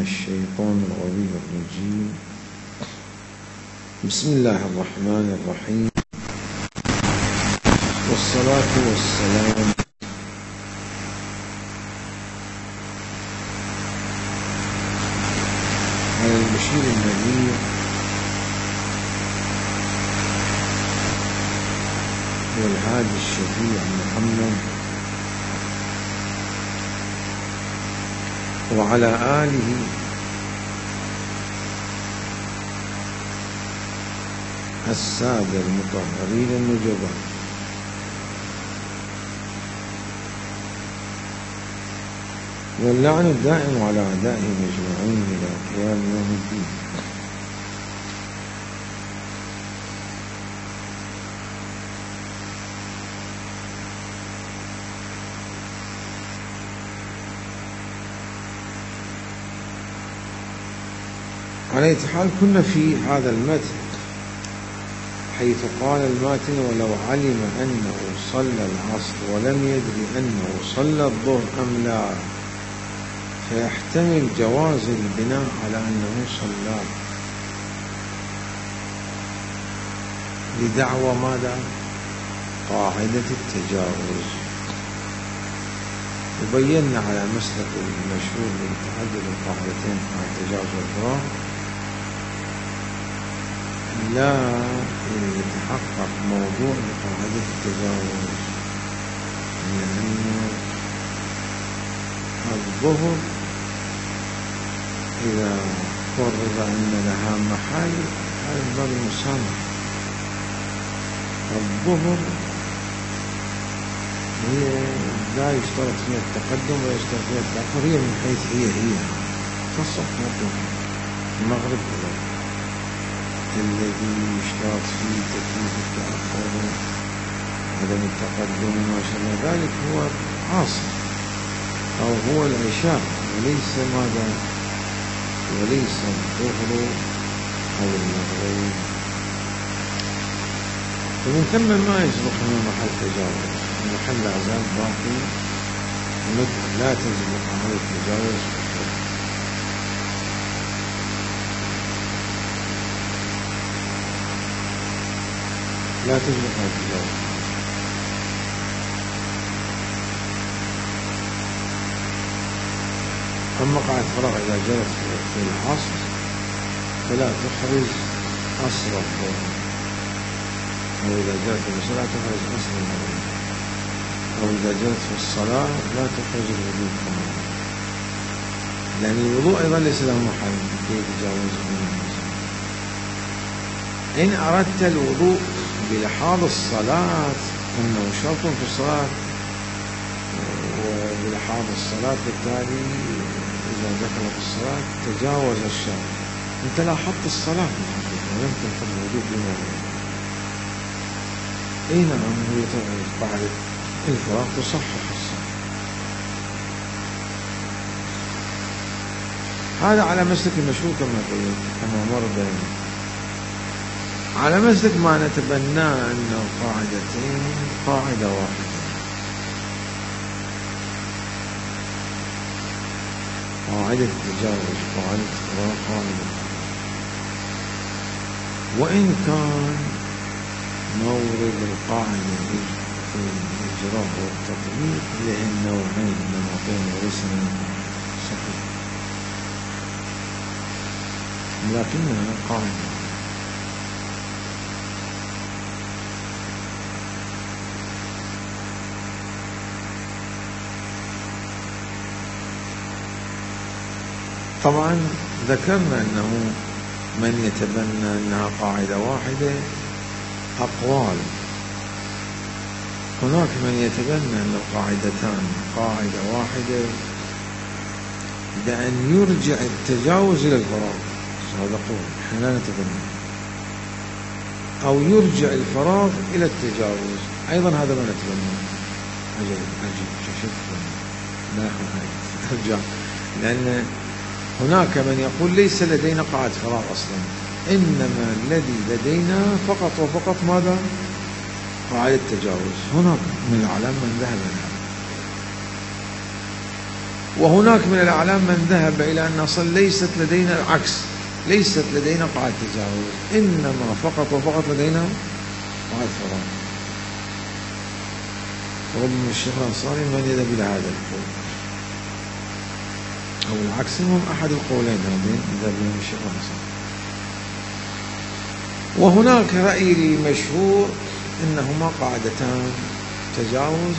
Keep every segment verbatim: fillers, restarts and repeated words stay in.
الشيطان الغوي الرجيم. بسم الله الرحمن الرحيم، والصلاة والسلام على البشير النذير والهادي الشفيع محمد وعلى آله السادة المطهرين النجباء، واللعن الدائم على أعدائهم أجمعين إلى قيام يوم الدين. على أي حال كنا في هذا المتن حيث قال الماتن: ولو علم أنه صلى العصر ولم يدري أنه صلى الظهر أم لا، فيحتمل جواز البناء على أنه صلى لدعوى ماذا؟ قاعدة التجاوز. وبينا على مسلك المشهور من تعدد القاعدتين على التجاوز والفراغ لا يتحقق موضوع لقاعدة التجاوز، لأن الظهر إذا فرض أن لها محل هذا باب المسامحة. الظهر هي لا يشترط فيها التقدم ولا يشترط فيها التأخر، هي من حيث هي هي تصح مطلقا. المغرب كذلك الذي يشترط فيه تكليف التأخر عدم التقدم وما شابه ذلك هو العصر أو هو العشاء، وليس ماذا وليس الظهر أو المغرب. ومن ثم ما يسبق من محل تجاوز، المحل لا زال باقي، لا تسبق هذا التجاوز. لا تسبق هذا التجاوز. أما قاعدة فراغ إذا جرت في العصر فلا تخرج أصل الظهر، أو إذا جرت في الصلاة تخرج أصل المغرب، أو إذا جرت في الصلاة لا تخرج الوضوء كمان، لأن الوضوء أيضا ليس له محل كي يتجاوز منه. إن أردت الوضوء بلحاظ الصلاة أنه شرط في الصلاة، وبلحاظ الصلاة بالتالي إذا دخل في الصلاة تجاوز الشرط. أنت لاحظت الصلاة ولم تنقض الوضوء بما هو. أي نعم، هي بعد الفراغ تصحح الصلاة. هذا على مسلك المشهور كما قلت كما مر بيننا. على مسلك ما نتبناه أنه قاعدتين قاعدة واحدة، قاعدة التجاوز قاعدة الفراغ قاعدة، وإن كان مورد القاعدة في الإجراء والتطبيق لأن نوعين نمطين وليس منهما صحيح، لكنها قاعدة. طبعا ذكرنا أنه من يتبنى أنها قاعدة واحدة أقوال، هناك من يتبنى أن القاعدتان قاعدة واحدة بأن يرجع التجاوز إلى الفراغ، هذا قول نحن لا نتبنى، أو يرجع الفراغ إلى التجاوز أيضا هذا ما نتبنى. عجيب عجيب شوف لا أرجع، لأن هناك من يقول ليس لدينا قاعدة فراغ أصلا، إنما الذي لدينا فقط وفقط ماذا؟ قاعدة التجاوز. هناك من العلماء من ذهب لها، وهناك من الأعلام من ذهب إلى أن أصلا ليست لدينا العكس، ليست لدينا قاعدة تجاوز، إنما فقط وفقط لدينا قاعدة فراغ. وربما الشيخ الأنصاري من يذهب إلى هذا القول أو العكس، المهم أحد القولين هذين يذهب إليهم الشيخ الأنصاري. وهناك رأي مشهور إنهما قاعدتان، تجاوز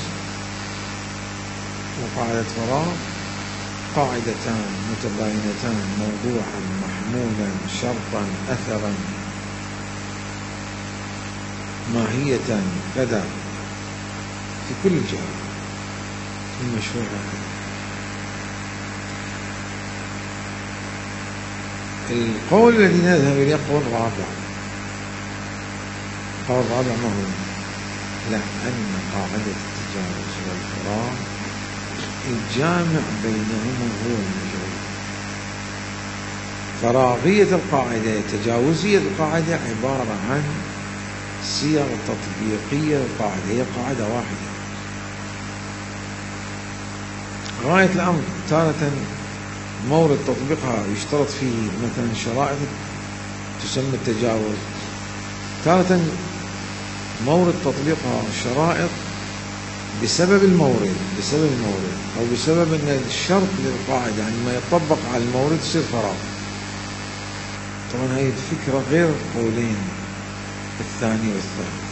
وقاعدة فراغ، قاعدتان متباينتان، موضوعا محمولا شرطا أثرا ماهية كذا في كل جهة، المشهور هكذا. القول الذي نذهب إليه قول رابع. قول رابع ما هو؟ لا، أن قاعدة التجاوز والفراغ الجامع بينهما هو المجهول. فراغية القاعدة تجاوزية القاعدة عبارة عن صيغ تطبيقية للقاعدة، هي قاعدة واحدة. غاية الأمر تارة مورد تطبيقها يشترط فيه مثلا شرائط تسمى التجاوز، تارة مورد تطبيقها شرائط بسبب المورد بسبب المورد أو بسبب أن الشرط للقاعدة عندما يطبق على المورد يصير فراغ. طبعا هذه الفكرة غير قولين الثاني والثالث.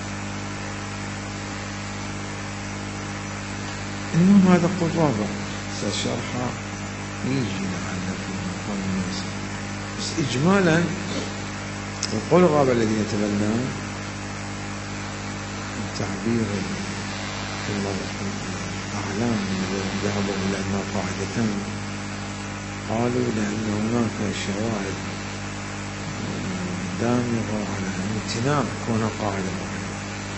المهم هذا قول رابع سأشرحه يجي لعله في مقام مناسب، بس إجمالا القول الرابع الذي يتبناه تعبير الأعلام الذين ذهبوا إلى أنها قاعدتان، قالوا لأن هناك شواهد دامغة على امتناع كونها قاعدة واحدة،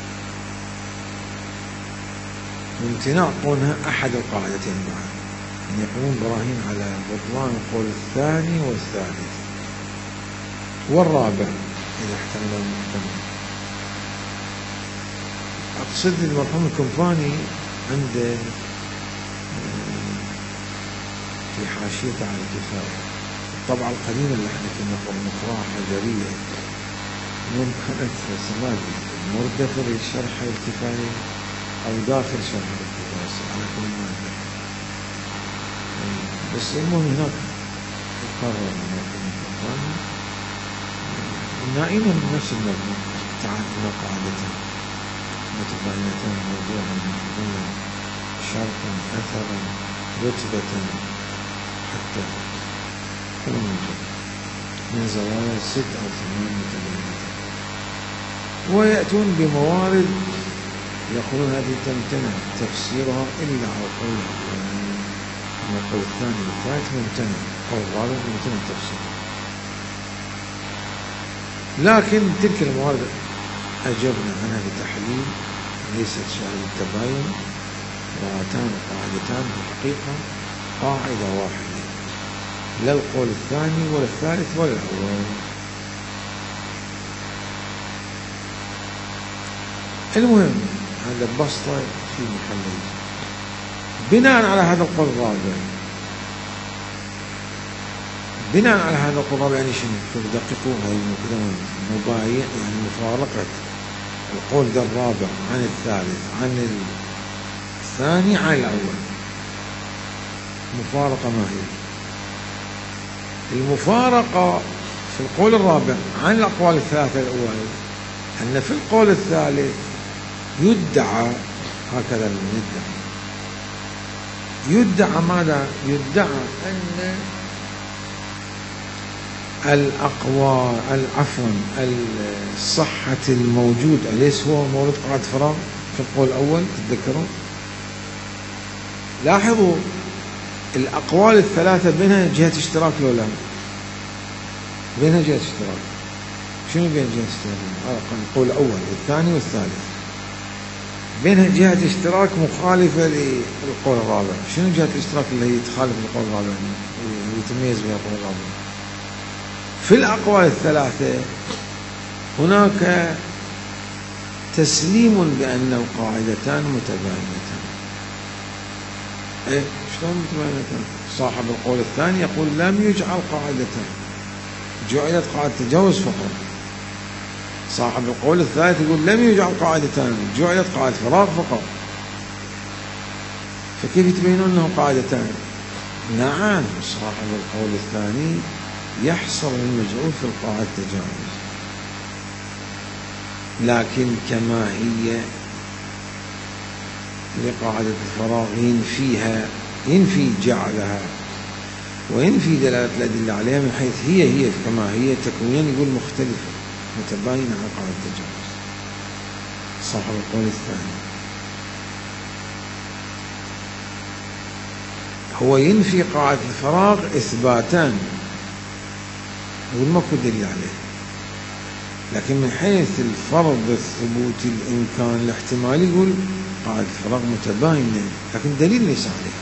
وامتناع كونها أحد القاعدتين بعد، يعني يقومون براهين على بطلان القول الثاني والثالث والرابع إذا احتمل المحتمل. أقصد المرحوم الكنفاني عنده في حاشيته على الكفاية الطبعة القديمة اللي احنا كنا نقراها حجرية، المهم كانت سماجي مردفة للشرح الكفاية أو داخل شرح الكفاية على كل ما أتذكر. بس المهم هناك يقرر المرحوم الكنفاني نائما من نفس المبنى تعالى قاعدتين متباينتان، موضوعا محمولا شرطا أثرا رتبة حتى كل موجود من زوايا ست أو ثمان متباينتان، ويأتون بموارد يقولون هذه تمتنع تفسيرها إلا على القول الأولاني، أما القول الثاني والثالث ممتنع، القول الرابع ممتنع تفسيرها. لكن تلك الموارد أجبنا عنها بتحليل ليست شاهد التباين، وهاتان قاعدتان في الحقيقة قاعدة واحدة، لا القول الثاني ولا الثالث ولا الأول. المهم هذا بسطة في محله. بناء على هذا القول الرابع بناء على هذا القول الرابع يعني شنو؟ تدققوا هاي مباين، يعني مفارقة القول ده الرابع عن الثالث عن الثاني عن الأول. مفارقة ما هي؟ المفارقة في القول الرابع عن الأقوال الثلاثة الأول أن في القول الثالث يدعى هكذا، يدعى يدعى ماذا؟ يدعى أن الأقوال عفوا الصحة الموجود أليس هو مورد قاعدة فراغ في القول الأول؟ تذكروا لاحظوا الأقوال الثلاثة بينها جهة اشتراك لو لا؟ بينها جهة اشتراك. شنو بين جهة اشتراك؟ القول الأول والثاني والثالث بينها جهة اشتراك مخالفة للقول الرابع. شنو جهة الاشتراك اللي هي تخالف القول الرابع ويتميز بها القول الرابع؟ في الأقوال الثلاثة هناك تسليم بأن القاعدتان متباينتان. إيه شلون متباينتان؟ صاحب القول الثاني يقول لم يجعل قاعدتان، جعلت قاعدة تجاوز فقط. صاحب القول الثالث يقول لم يجعل قاعدتان، جعلت قاعدة فراغ فقط. فكيف يتبينون انه قاعدتان؟ نعم، صاحب القول الثاني يحصر المجعول في القاعدة التجاوز، لكن كما هي لقاعدة الفراغ ينفيها، ينفي جعلها وينفي دلالة الأدلة عليها من حيث هي هي كما هي تكوينيا، يقول مختلفة متباينة عن قاعدة التجاوز. صاحب القول الثاني هو ينفي قاعدة الفراغ إثباتا، يقول ماكو دليل عليه، لكن من حيث الفرض الثبوتي الإمكان الاحتمالي يقول قاعدة الفراغ متباينة، لكن دليل ليس عليها،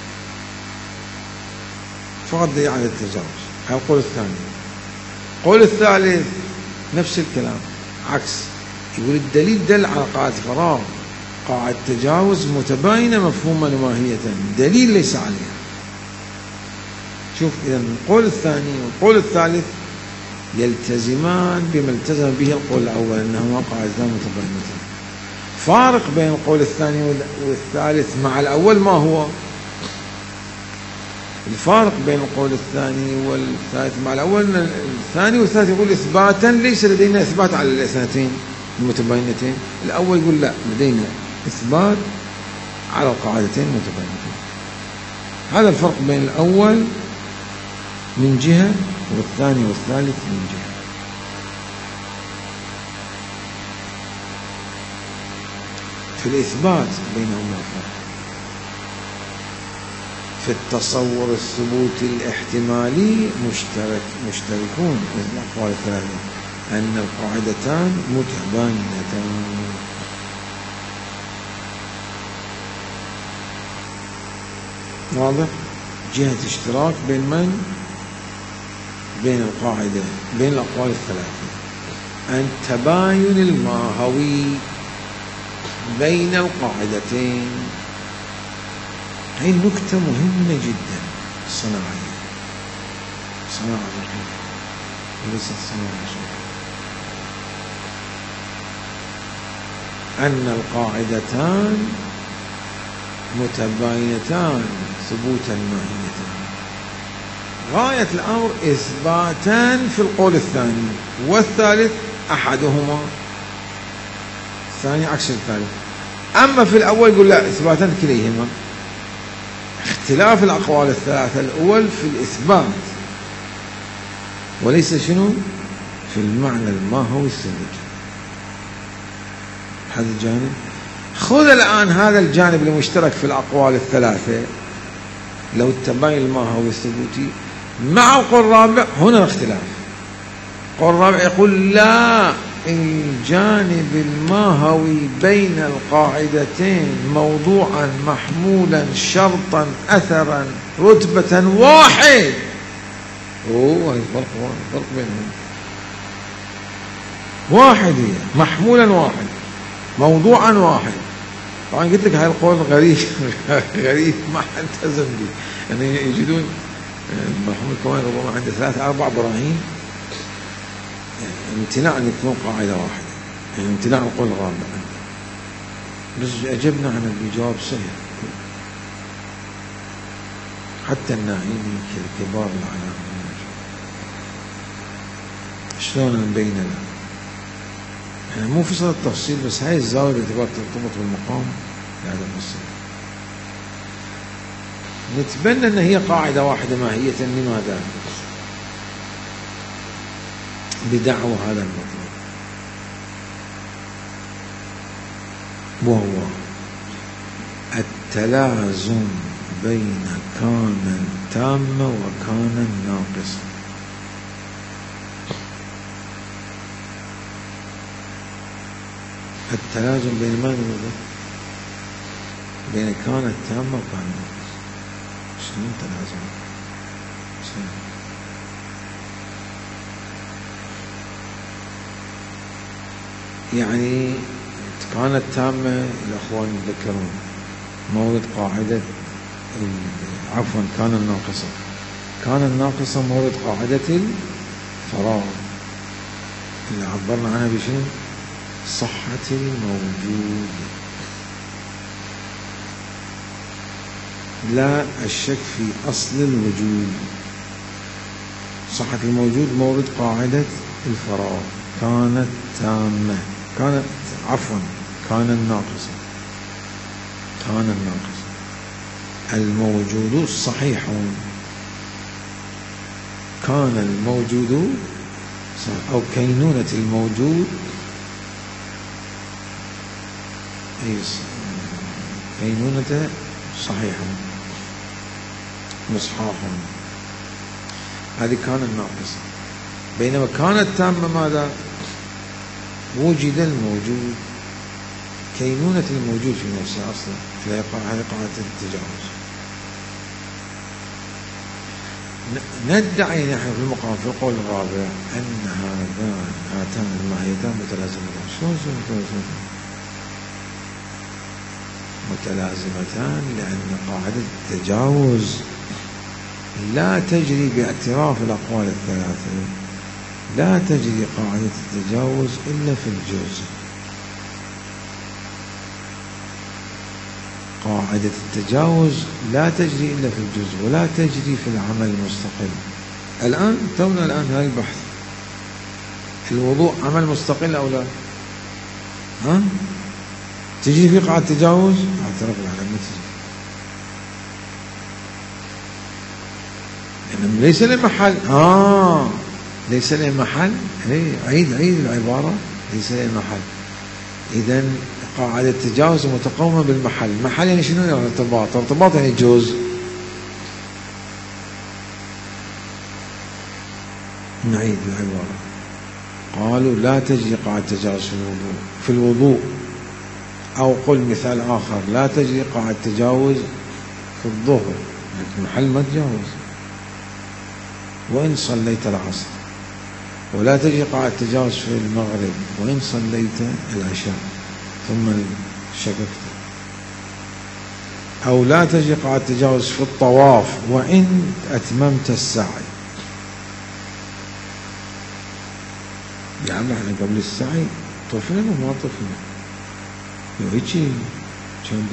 فقط دليل على التجاوز. هذا القول الثاني. القول الثالث نفس الكلام، عكس، يقول الدليل دل على قاعدة الفراغ، قاعدة تجاوز متباينة مفهوما وماهية، دليل ليس عليها. شوف، إذا القول الثاني والقول الثالث يلتزمان بما التزم به القول الأول، أنهما قاعدتان متباينتان. فارق بين القول الثاني والثالث مع الأول ما هو؟ الفارق بين القول الثاني والثالث مع الأول، الثاني والثالث يقول إثباتا ليس لدينا إثبات على الاثنتين المتباينتين، الأول يقول لا، لدينا إثبات على القاعدتين المتباينتين. هذا الفرق بين الأول من جهة والثاني والثالث من جهة. في الإثبات بينهما فرق، في التصور الثبوتي الاحتمالي مشترك مشتركون مثل الأقوال الثلاثة، أن القاعدتان متباينتان. واضح؟ جهة اشتراك بين من؟ بين القاعدة، بين الأقوال الثلاثة، أن تباين الماهوي بين القاعدتين. هي نكتة مهمة جدا صناعية، صناعة الحين وليست صناعة شرعية، أن القاعدتان متباينتان ثبوتا ماهيتان. غاية الأمر إثباتان في القول الثاني، والثالث أحدهما، الثاني عكس الثالث. أما في الأول يقول لا، إثباتان كليهما. اختلاف الأقوال الثلاثة الأول في الإثبات وليس شنو؟ في المعنى الماهوي الثبوتي. هذا الجانب. خذ الآن هذا الجانب المشترك في الأقوال الثلاثة، لو التباين الماهوي الثبوتي مع القول الرابع، هنا الاختلاف. القول الرابع يقول لا، الجانب الماهوي بين القاعدتين موضوعا محمولا شرطا أثرا رتبة واحد. اوه، الفرق فرق بينهم واحد، هي محمولا واحد، موضوعا واحد. طبعا قلت لك هاي القول غريب غريب ما التزم به، يعني يجدون محمود كمان ربما عنده ثلاثة أربع براهين امتناع أن يكون قاعدة واحدة، يعني امتناع القول الرابع. بس أجبنا عن الجواب سهل، حتى الناعيمي كبار العلامة شلون نبين له، يعني مو في صدد التفصيل، بس هاي الزاوية باعتبار ترتبط بالمقام لهذا الفصل. نتبنى أن هي قاعدة واحدة ماهية، لماذا؟ بدعوى هذا المطلب، وهو التلازم بين كان تامة وكان ناقصة. التلازم بين ماذا؟ بين كان التامة وكان ناقصة. شنو التلازم؟ شنو؟ يعني كانت تامة، الأخوان يتذكرون مورد قاعدة عفوا كان الناقصة كان الناقصة مورد قاعدة الفراغ اللي عبرنا عنها بشنو؟ صحة الموجود، لا الشك في أصل الوجود. صحة الموجود مورد قاعدة الفراغ. كانت تامة كانت عفوا كان الناقصة كان الناقصة الموجود صحيح. كان الموجود أو كينونة الموجود أي كينونة صحيح مصحاح، هذه كان الناقصة. بينما كانت تامة ماذا؟ وجد الموجود، كينونة الموجود في نفسه أصلا، هذه قاعدة التجاوز. ندعي نحن في المقام في القول الرابع أن هذان هاتان الماهيتان متلازمتان. شلون متلازمتان؟ متلازمتان لأن قاعدة التجاوز لا تجري باعتراف الأقوال الثلاثة، لا تجري قاعدة التجاوز إلا في الجزء. قاعدة التجاوز لا تجري إلا في الجزء ولا تجري في العمل المستقل. الآن تونا الآن هاي البحث، الوضوء عمل مستقل أو لا؟ ها؟ تجري في قاعدة التجاوز؟ اعترف العالم ما تجري، لأن ليس له محل. آه ليس له محل. هي عيد عيد العبارة، ليس له محل. إذا قاعدة التجاوز متقومة بالمحل. محل يعني شنو؟ يعني ارتباط. ارتباط يعني جوز. نعيد العبارة. قالوا لا تجري قاعدة التجاوز في الوضوء في الوضوء أو قل مثال آخر، لا تجري قاعدة التجاوز في الظهر، المحل ما تجاوز. وإن صليت العصر. ولا تجري قاعدة التجاوز في المغرب وإن صليت العشاء ثم شككت. أو لا تجري قاعدة التجاوز في الطواف وإن أتممت السعي. يعني احنا قبل السعي طفنا وما طفنا، وهيجي كان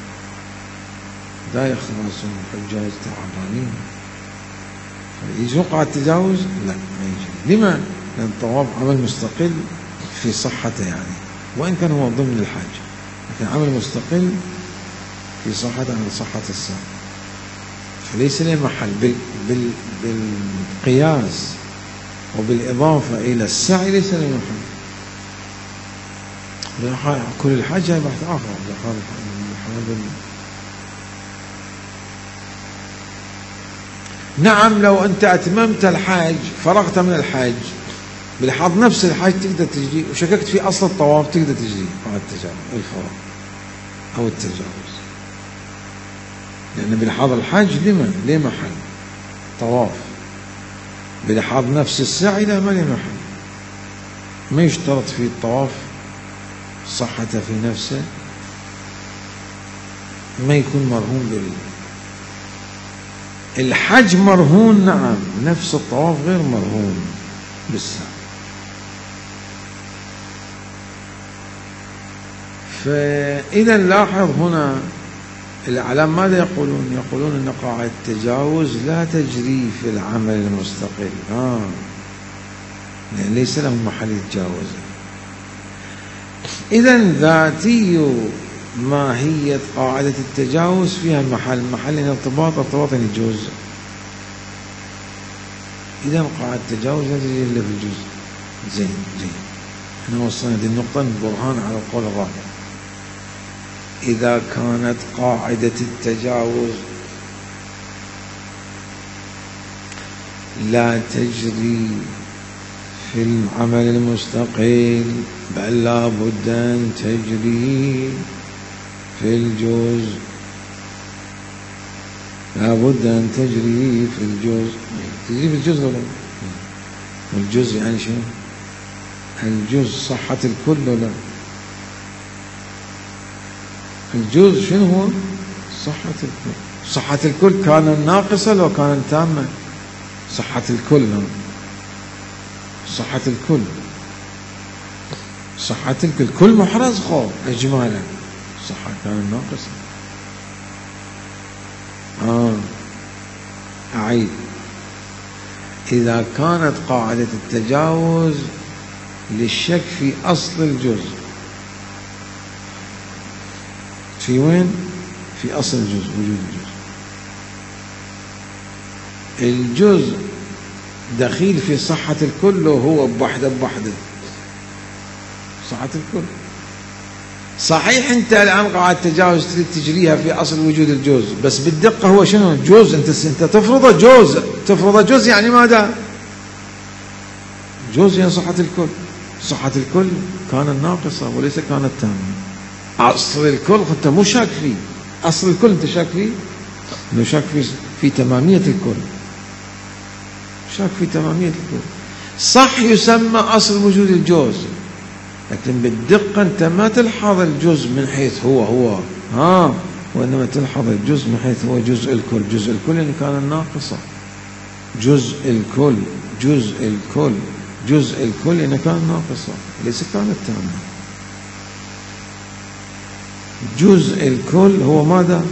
دايخ راسهم حجاج تعبانين، يجي قاعدة التجاوز؟ لا ما يجي. لما؟ لأن الطواف عمل مستقل في صحته يعني، وإن كان هو ضمن الحج، لكن عمل مستقل في صحته عن صحة السعي، فليس له محل. بال بال بالقياس وبالإضافة إلى السعي ليس له محل. كل الحج هي بحث آخر. نعم لو أنت أتممت الحج، فرغت من الحج، بلحاظ نفس الحج تقدر تجري، وشككت في أصل الطواف تقدر تجري مع التجاوز الفراغ أو التجاوز، لأن بلحاظ الحج لما ليه محل طواف، بلحاظ نفس السعي لا ما ليه محل. ما يشترط في الطواف صحته في نفسه، ما يكون مرهون بال الحج مرهون. نعم نفس الطواف غير مرهون بالسعي. فإذا لاحظ هنا الأعلام ماذا يقولون؟ يقولون أن قاعدة التجاوز لا تجري في العمل المستقل، آه لأن ليس له محل يتجاوز. إذا ذاتي ماهية قاعدة التجاوز فيها محل، محل ارتباط، ارتباط يعني جزء. إذا قاعدة التجاوز لا تجري إلا في الجزء. زين زين احنا وصلنا هذه النقطة برهان على القول الرابع. إذا كانت قاعدة التجاوز لا تجري في العمل المستقل، بل لا بد أن تجري في الجزء، لا بد أن تجري في الجزء. تجري في الجزء ولا؟ والجزء يعني شيء، الجزء صحة الكل ولا؟ الجزء شنو هو؟ صحة الكل. صحة الكل كان ناقصة لو كان تامة؟ صحة الكل، صحة الكل، صحة الكل، كل محرز خو إجمالا صحة كان ناقصة. آه أعيد، إذا كانت قاعدة التجاوز للشك في أصل الجزء، في وين؟ في أصل الجزء، وجود الجزء. الجزء دخيل في صحة الكل وهو بوحده بوحده صحة الكل. صحيح أنت الآن قاعد تجاوز تريد تجريها في أصل وجود الجزء، بس بالدقة هو شنو؟ جزء، أنت أنت تفرضه جزء، تفرضه جزء يعني ماذا؟ جزء يعني صحة الكل. صحة الكل كانت ناقصة وليس كانت تامة. أصل الكل أنت مو شاك فيه، أصل الكل أنت شاك فيه؟ أنه شاك في في تمامية الكل، شاك في تمامية الكل. صح يسمى أصل وجود الجزء، لكن بالدقة أنت ما تلحظ الجزء من حيث هو هو ها، وإنما تلحظ الجزء من حيث هو جزء الكل. جزء الكل يعني كان ناقصة. جزء الكل، جزء الكل، جزء الكل يعني كان ناقصة ليس كانت تامة. جزء الكل هو ماذا؟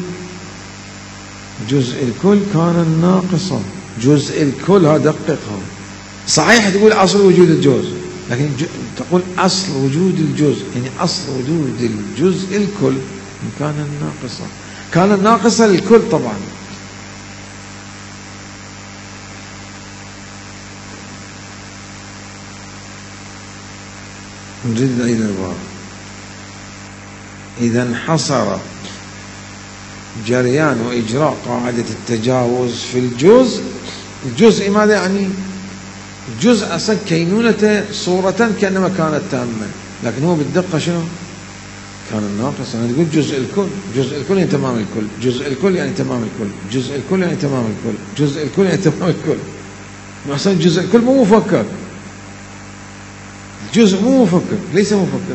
جزء الكل كان ناقصة. جزء الكل ها دققها. صحيح تقول أصل وجود الجزء، لكن تقول أصل وجود الجزء يعني أصل وجود الجزء الكل كان ناقصة. كان ناقصة للكل طبعا. نريد نعيد العبارة. إذا انحصر جريان وإجراء قاعدة التجاوز في الجزء، الجزء ماذا يعني؟ الجزء أصلا كينونته صورة كأنما كانت تامة، لكن هو بالدقة شنو؟ كان ناقص. أنا تقول جزء الكل، جزء الكل يعني تمام الكل، جزء الكل يعني تمام الكل، جزء الكل يعني تمام الكل، جزء الكل يعني تمام الكل. أصلا جزء الكل مو مفكر، الجزء مو مفكر، ليس مفكر.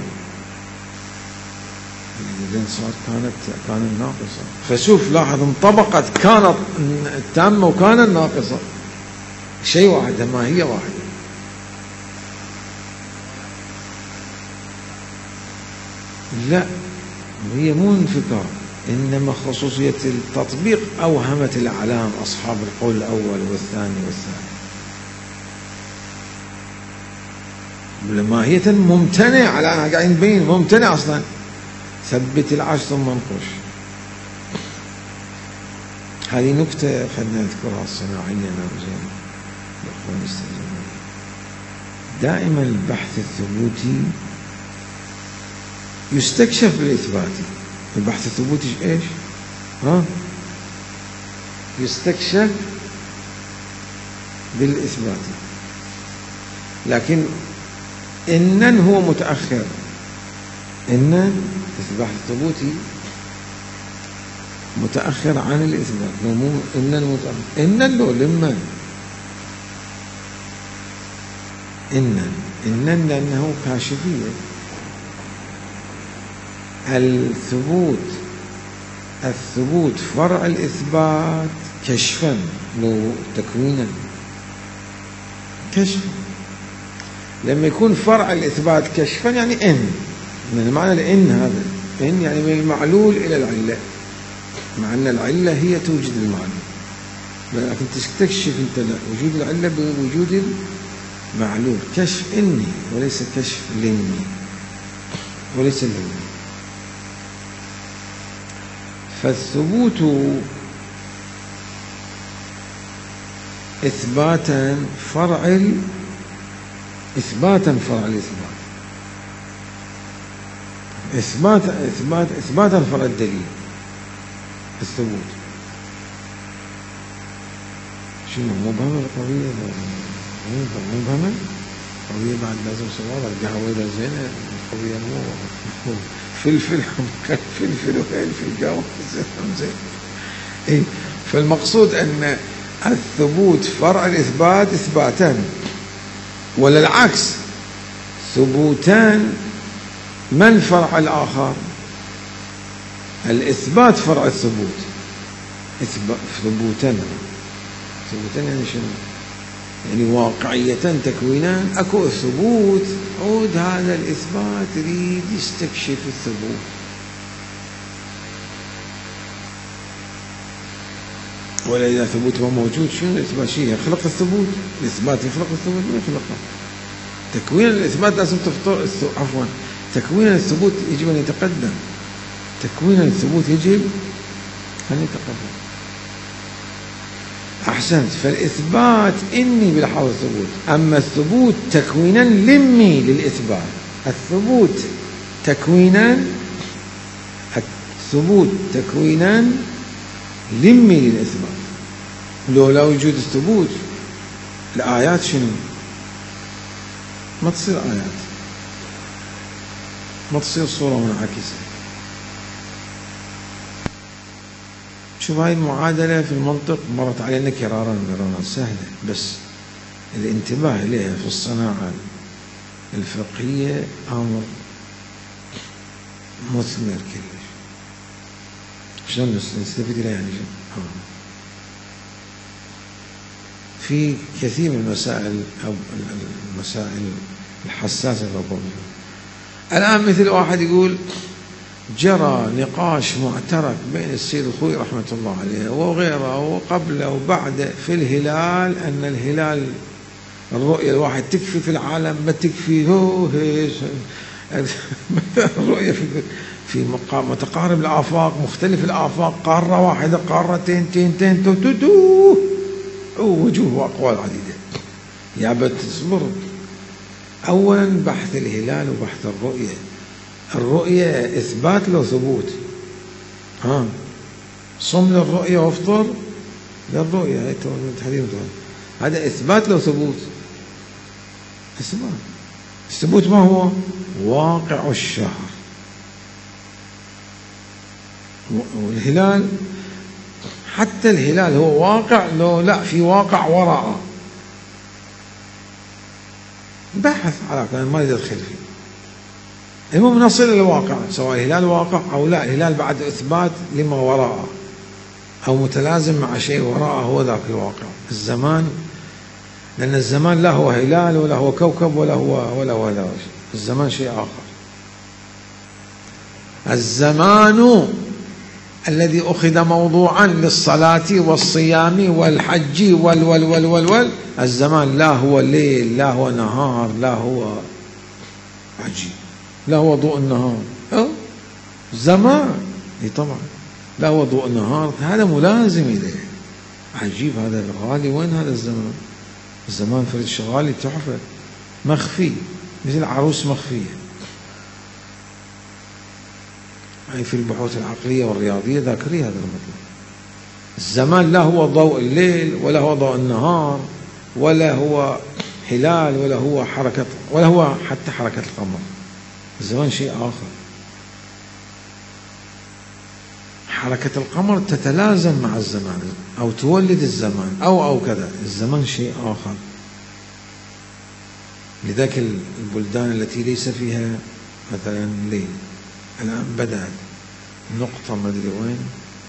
إذن صار كانت كانت ناقصة. فشوف لاحظ انطبقت كانت تامة وكانت ناقصة، شيء واحد، ما هي واحدة. لا، هي مو انفكار، إنما خصوصية التطبيق أوهمت الأعلام أصحاب القول الأول والثاني والثالث. ماهية ممتنع، على أنا قاعدين نبين ممتنع أصلا. ثبت العرش ثم انقش. هذه نكتة خلنا نذكرها الصناعية. نعم زين الأخوان يستخدمون. دائما البحث الثبوتي يستكشف بالإثباتي. البحث الثبوتي إيش؟ ها؟ يستكشف بالإثباتي، لكن إنن هو متأخر. إنن البحث الثبوتي متأخر عن الإثبات. مو إنن متأخر، إنن لو لمن إنن إنن لأنه كاشفية. الثبوت الثبوت فرع الإثبات كشفا، لو تكوينا كشفا. لما يكون فرع الإثبات كشفا يعني إن، من معنى الإن هذا إن يعني من المعلول إلى العلة، مع أن العلة هي توجد المعلول، لكن تستكشف أنت وجود العلة بوجود المعلول. كشف إني وليس كشف لإني، وليس لإني. فالثبوت إثباتا فرع إثباتا فرع الإثبات، إثبات إثبات إثباتا فرع الدليل. الثبوت شنو مبهمة القضية؟ مبهمة قضية بعد لازم سوالف القهوة إذا زينة القضية مو فلفل فلفل وهيل في القهوة زين. إيه، فالمقصود أن الثبوت فرع الإثبات إثباتان، ولا العكس ثبوتان من فرع الآخر؟ الإثبات فرع الثبوت. ثبوتا ثبوتا يعني شنو؟ يعني واقعية تكوينا اكو ثبوت، عود هذا الإثبات يريد يستكشف الثبوت. ولا إذا ثبوت هو موجود شنو الإثبات؟ شيء يخلق الثبوت، الإثبات يخلق الثبوت ما يخلقه. تكوين الإثبات لازم تفطر، عفوا تكوين الثبوت يجب أن يتقدم، تكوين الثبوت يجب أن يتقدم. أحسنت. فالإثبات إني بلحاظ الثبوت، أما الثبوت تكوينا لمي للإثبات. الثبوت تكوينا، الثبوت تكوينا لمي للإثبات. لو لا وجود الثبوت الآيات شنو؟ ما تصير آيات، ما تصير صورة منعكسة. شوف هاي المعادلة في المنطق مرت علينا كرارا مرارا، سهلة، بس الانتباه إليها في الصناعة الفقهية أمر مثمر كلش. شلون نستفيد إليها يعني؟ في كثير من المسائل أو المسائل الحساسة في الضبط. الآن مثل واحد يقول جرى نقاش معترك بين السيد الخوي رحمة الله عليه وغيره وقبله وبعده في الهلال، أن الهلال الرؤية الواحد تكفي في العالم، ما تكفي هو هيش الرؤية في في متقارب الآفاق، مختلف الآفاق، قارة واحدة، قارتين، تين تين تو تو تو ووجوه وأقوال عديدة. يا بتصبر. أولا بحث الهلال وبحث الرؤية، الرؤية إثبات لو ثبوت؟ ها صم للرؤية وافطر للرؤية، هذا إثبات لو ثبوت؟ إثبات. الثبوت ما هو؟ واقع الشهر. والهلال حتى الهلال هو واقع لو لا في واقع وراءه. بحث على كلام ما يدخل فيه. المهم نصل إلى الواقع، سواء الهلال واقع أو لا، الهلال بعد إثبات لما وراءه أو متلازم مع شيء وراءه، هو ذاك الواقع. الزمان، لأن الزمان لا هو هلال ولا هو كوكب ولا هو ولا ولا شيء، الزمان شيء آخر. الزمان الذي أخذ موضوعا للصلاة والصيام والحج وال وال وال وال وال الزمان لا هو ليل، لا هو نهار، لا هو عجيب، لا هو ضوء النهار. أه؟ زمان اي طبعا لا هو ضوء النهار، هذا ملازم إليه. عجيب هذا الغالي، وين هذا الزمان؟ الزمان فرد شغالي تحفة، مخفي مثل عروس مخفية. هاي في البحوث العقلية والرياضية ذاكري هذا المطلب. الزمان لا هو ضوء الليل ولا هو ضوء النهار ولا هو هلال ولا هو حركة ولا هو حتى حركة القمر. الزمان شيء آخر. حركة القمر تتلازم مع الزمان أو تولد الزمان أو أو كذا، الزمان شيء آخر. لذلك البلدان التي ليس فيها مثلا ليل الآن بدأت نقطة ما أدري وين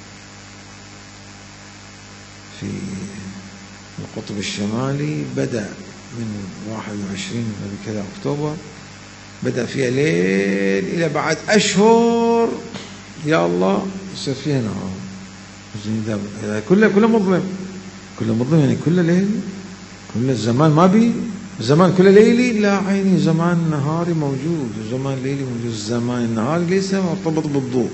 في القطب الشمالي، بدأ من واحد وعشرين كذا أكتوبر بدأ فيها ليل إلى بعد أشهر يا الله يصير فيها نهار. كله كله مظلم، كله مظلم يعني كله ليل، كله الزمان ما بي زمان كله ليلي، لا عيني زمان نهاري موجود وزمان ليلي موجود. الزمان النهاري ليس مرتبط بالضوء،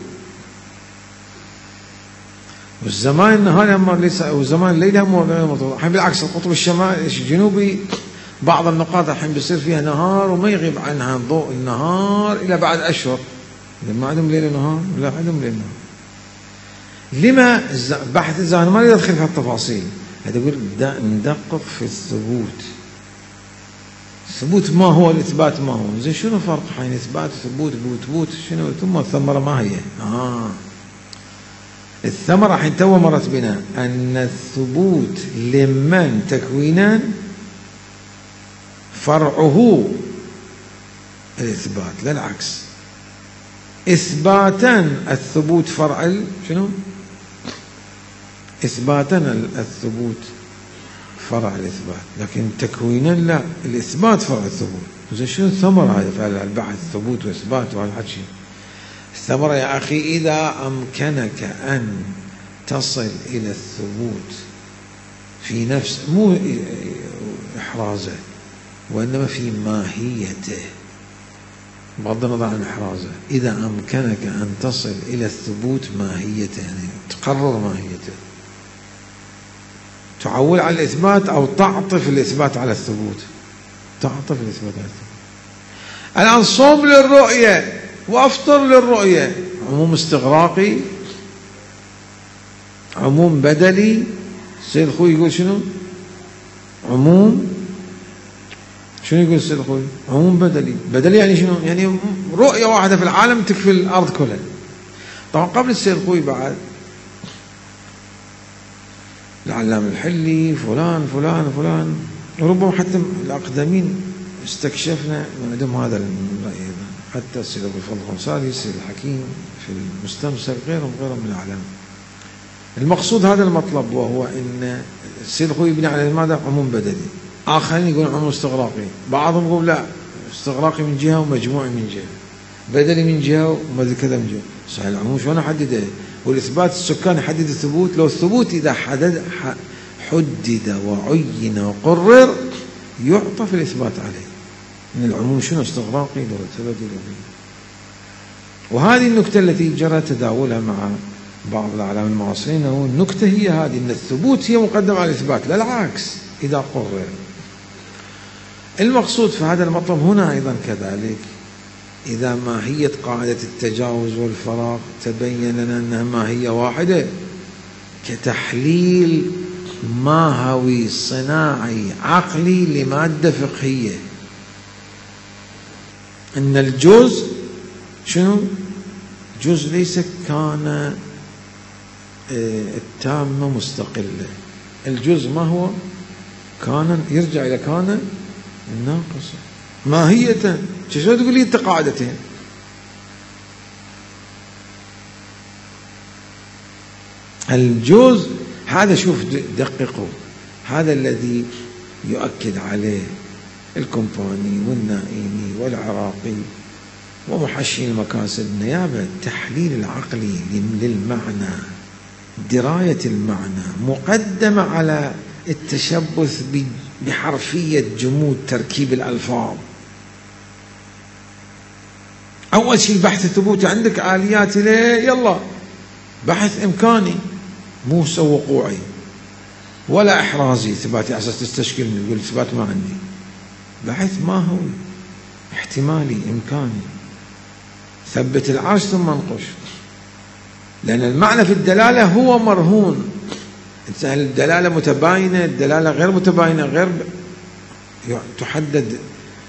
والزمان النهاري أما ليس، والزمان الليلي هم مرتبط. الحين بالعكس القطب الشمالي الجنوبي بعض النقاط الحين بيصير فيها نهار وما يغيب عنها ضوء النهار إلى بعد أشهر. ما عندهم ليل ونهار، لا عندهم ليل ونهار. لما بحث الزمان ما يدخل في التفاصيل، هذا يقول ندقق في الثبوت. الثبوت ما هو، الإثبات ما هو. زين شنو فرق حين إثبات وثبوت وثبوت شنو؟ ثم الثمرة ما هي؟ آه الثمرة حين تو مرت بنا أن الثبوت لمن تكوينا فرعه الإثبات، لا العكس. إثباتا الثبوت فرع شنو؟ إثباتنا الثبوت فرع الإثبات، لكن تكوينا لا، الإثبات فرع الثبوت. زين شنو الثمرة هذه فعل البحث ثبوت وإثبات وهالحكي؟ الثمرة يا أخي إذا أمكنك أن تصل إلى الثبوت في نفس، مو إحرازه وإنما في ماهيته، بغض النظر عن إحرازه، إذا أمكنك أن تصل إلى الثبوت ماهيته، يعني تقرر ماهيته، تعول على الإثبات أو تعطف الإثبات على الثبوت، تعطف الإثبات على الثبوت. الآن صوم للرؤية وأفطر للرؤية، عموم استغراقي، عموم بدلي. السيد الخوي يقول شنو؟ عموم شنو يقول السيد الخوي؟ عموم بدلي. بدلي يعني شنو؟ يعني رؤية واحدة في العالم تكفي الأرض كلها. طبعا قبل السيد الخوي بعد العلامة الحلي فلان فلان فلان، وربما حتى الأقدمين استكشفنا من عندهم هذا الرأي أيضا، حتى السيد أبو الفضل الخمساري، السيد الحكيم في المستمسك، غيرهم غيرهم من الأعلام. المقصود هذا المطلب، وهو أن السيد الخوي يبني على ماذا؟ عموم بدلي. آخرين يقولون عموم استغراقي، بعضهم يقول لا، استغراقي من جهة ومجموعي من جهة، بدلي من جهة وكذا من جهة. صحيح العموم شلون أحدده؟ والإثبات السكان يحدد الثبوت. لو الثبوت إذا حدد حدد وعين وقرر يعطف الإثبات عليه. من العموم شنو؟ استغراقي لو ثبت. وهذه النكتة التي جرى تداولها مع بعض الأعلام المعاصرين، هو النكتة هي هذه، أن الثبوت هي مقدم على الإثبات، لا العكس إذا قرر. المقصود في هذا المطلب هنا أيضا كذلك، إذا ماهية قاعدة التجاوز والفراغ تبين لنا أنها ماهية واحدة، كتحليل ماهوي صناعي عقلي لمادة فقهية، أن الجزء شنو؟ جزء ليس كان التامة مستقلة، الجزء ما هو؟ كان يرجع إلى كان الناقصة ماهية. شو تقول لي أنت قاعدتين؟ الجزء هذا شوف دققوا، هذا الذي يؤكد عليه الكومباني والنائمي والعراقي ومحشي المكاسب النيابة، التحليل العقلي للمعنى، دراية المعنى مقدمة على التشبث بحرفية جمود تركيب الألفاظ. أول شيء بحث الثبوت، عندك آليات ليه؟ يلا بحث إمكاني مو سو وقوعي ولا إحرازي إثباتي على أساس تستشكل يقول إثبات ما عندي. بحث ما هو احتمالي إمكاني، ثبت العرش ثم انقش، لأن المعنى في الدلالة هو مرهون. الدلالة متباينة، الدلالة غير متباينة، غير تحدد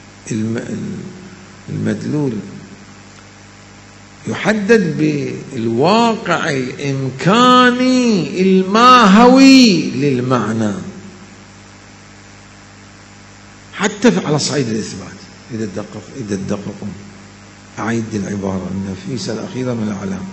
المدلول، يحدد بالواقع الإمكاني الماهوي للمعنى، حتى على صعيد الإثبات. إذا تدقق إذا تدققون أعيد العبارة، النفيسة الأخيرة من الأعلام،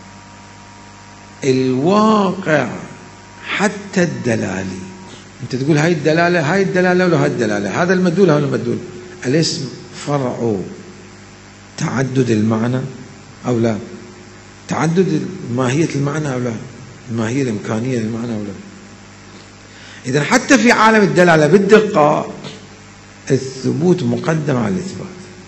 الواقع حتى الدلالي. أنت تقول هاي الدلالة هاي الدلالة ولا هاي الدلالة، هذا المدلول هذا المدلول، الاسم فرع تعدد المعنى أو لا؟ تعدد ماهية المعنى أو لا؟ الماهية الإمكانية للمعنى أو لا؟ إذا حتى في عالم الدلالة بالدقة الثبوت مقدم على الإثبات.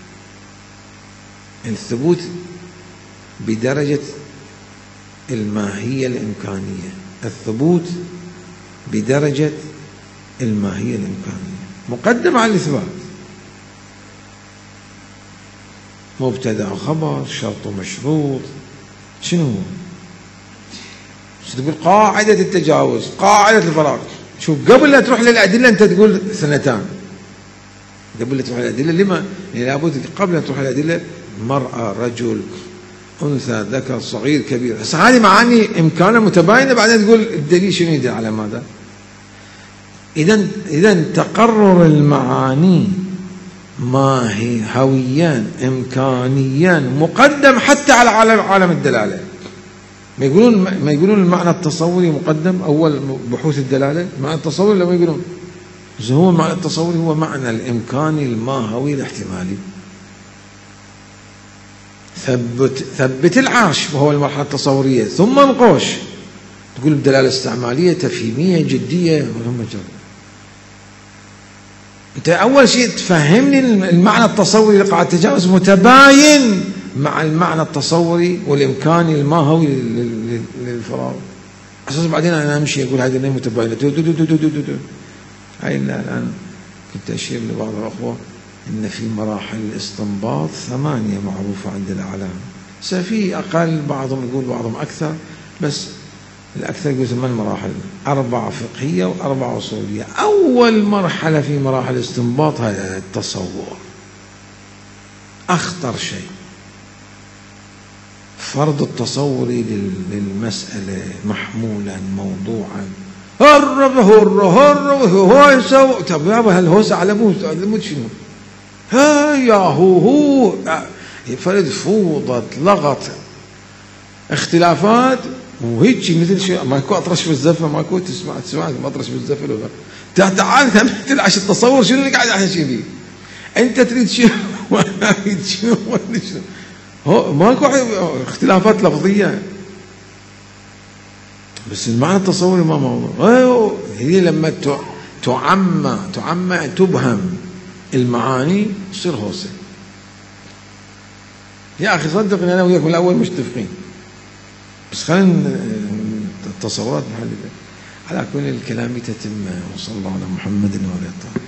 الثبوت بدرجة الماهية الإمكانية، الثبوت بدرجة الماهية الإمكانية مقدم على الإثبات. مبتدأ وخبر، شرط ومشروط، شنو هو؟ تقول قاعدة التجاوز، قاعدة الفراغ. شوف قبل لا تروح للأدلة أنت تقول سنتان، قبل لا تروح للأدلة لما؟ يعني لابد قبل لا تروح للأدلة مرأة، رجل، أنثى، ذكر، صغير، كبير. بس هذه معاني إمكانها متباينة، بعدين تقول الدليل شنو يدل على ماذا؟ إذا إذا تقرر المعاني ماهويا إمكانيا مقدم حتى على عالم عالم الدلالة. ما يقولون ما يقولون المعنى التصوري مقدم أول بحوث الدلالة. المعنى التصوري لما يقولون هو المعنى التصوري هو معنى الإمكاني الماهوي الاحتمالي. ثبت ثبت العرش وهو المرحلة التصورية، ثم انقوش تقول بدلالة استعمالية تفهيمية جدية وهم جرد. أنت أول شيء تفهمني المعنى التصوري لقاعة التجاوز متباين مع المعنى التصوري والإمكاني الماهوي للفراغ، أساس بعدين أنا أمشي أقول هذه غير متباينة. هاي الآن كنت أشير لبعض الأخوة إن في مراحل الاستنباط ثمانية معروفة عند الأعلام، في أقل، بعضهم يقول بعضهم أكثر، بس الأكثر يقول ثمان مراحل، أربعة فقهية وأربعة أصولية. أول مرحلة في مراحل الاستنباط هذا التصور، أخطر شيء فرض التصوري للمسألة محمولا موضوعا. هر هر هر هو يسوي. طب يابا هالهوسة على موت على موت شنو؟ ها يا هو هو فرد فوضى لغط اختلافات وهيك مثل شيء. ماكو اطرش في الزفه، ماكو تسمع تسمع اطرش في الزفه ولا تعال تلعش التصور شنو اللي قاعد احكي فيه. انت تريد شنو وانا اريد شنو وانا شنو. هو ماكو اختلافات لفظيه، بس المعنى التصوري ما موضوع. ايوه هي لما تعمى تعمى تبهم المعاني تصير هوسه. يا اخي صدقني انا وياك من الاول متفقين، بس خلينا التصورات محدده. على كل الكلام تتم، وصلى الله على محمد وعلى اله.